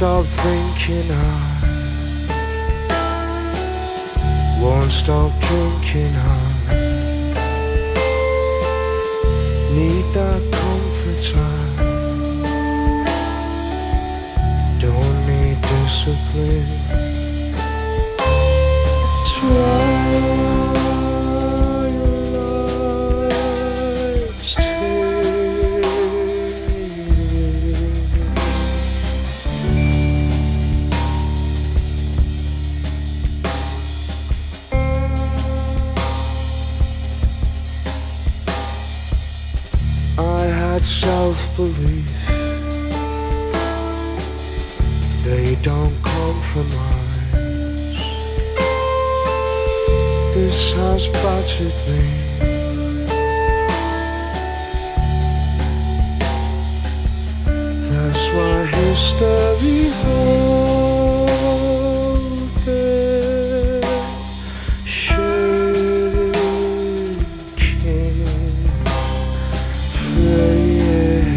stop thinking, I won't stop drinking, I need that comfort, I don't need discipline. Twilight's I had self-belief, they don't compromise. This has battered me. That's why history holds it shaking, fraying.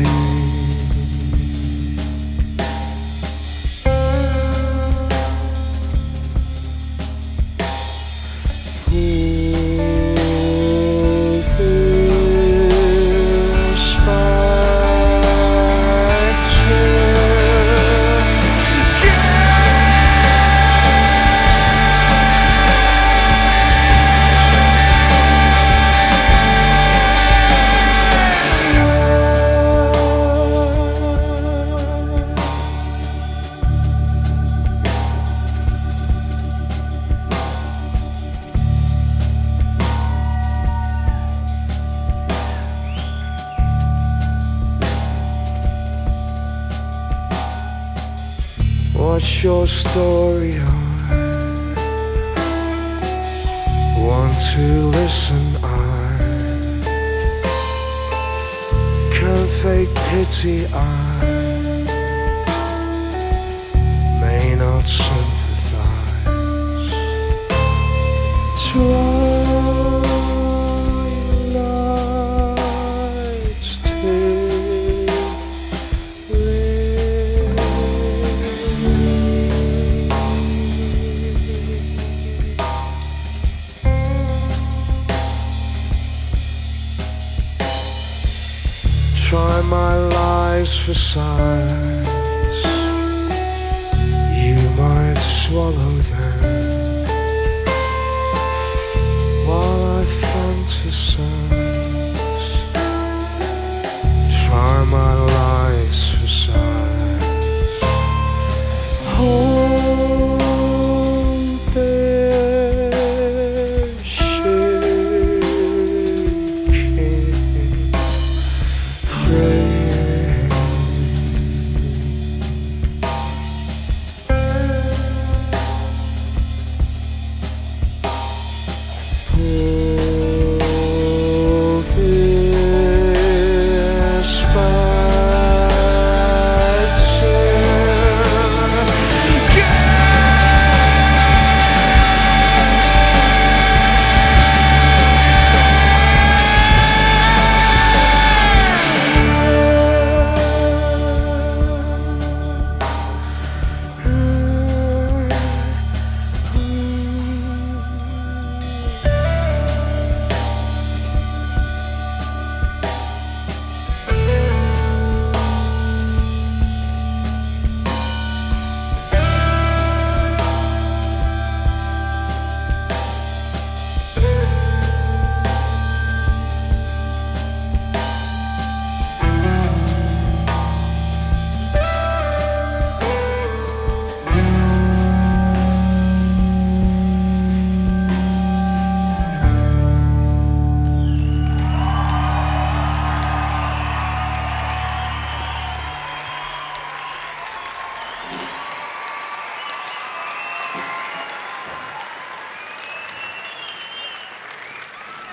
What's your story? I want to listen. I can't fake pity. I may not sympathize. Twilight's try my lies for size, you might swallow them while I fantasize.